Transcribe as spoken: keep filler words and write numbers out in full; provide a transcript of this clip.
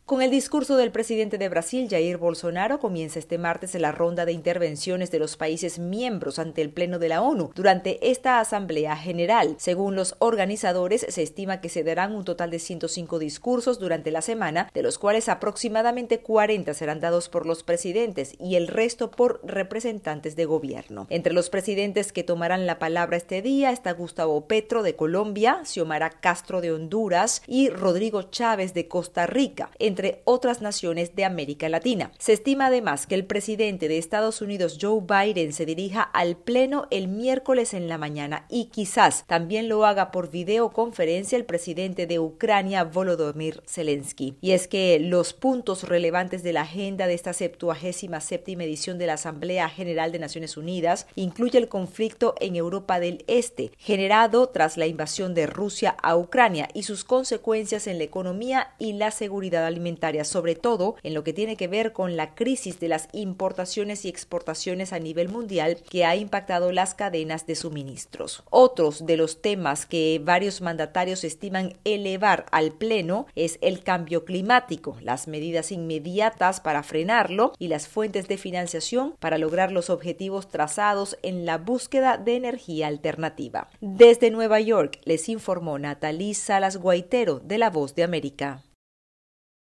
Con el discurso del presidente de Brasil, Jair Bolsonaro, comienza este martes la ronda de intervenciones de los países miembros ante el Pleno de la ONU durante esta Asamblea General. Según los organizadores, se estima que se darán un total de ciento cinco discursos durante la semana, de los cuales aproximadamente cuarenta serán dados por los presidentes y el resto por representantes de gobierno. Entre los presidentes que tomarán la palabra este día está Gustavo Petro de Colombia, Xiomara Castro de Honduras y Rodrigo Chávez de Costa Rica, entre otras naciones de América Latina. Se estima además que el presidente de Estados Unidos, Joe Biden, se dirija al Pleno el miércoles en la mañana y quizás también lo haga por videoconferencia el presidente de Ucrania, Volodymyr Zelensky. Y es que los puntos relevantes de la agenda de esta septuagésima séptima edición de la Asamblea General de Naciones Unidas incluye el conflicto en Europa del Este, generado tras la invasión de Rusia a Ucrania y sus consecuencias en la economía y la seguridad alimentaria, sobre todo en lo que tiene que ver con la crisis de las importaciones y exportaciones a nivel mundial que ha impactado las cadenas de suministros. Otros de los temas que varios mandatarios estiman elevar al Pleno es el cambio climático, las medidas inmediatas para frenarlo y las fuentes de financiación para lograr los objetivos trazados en la búsqueda de energía alternativa. Desde Nueva York les informó Natalí Salas Guaitero de La Voz de América.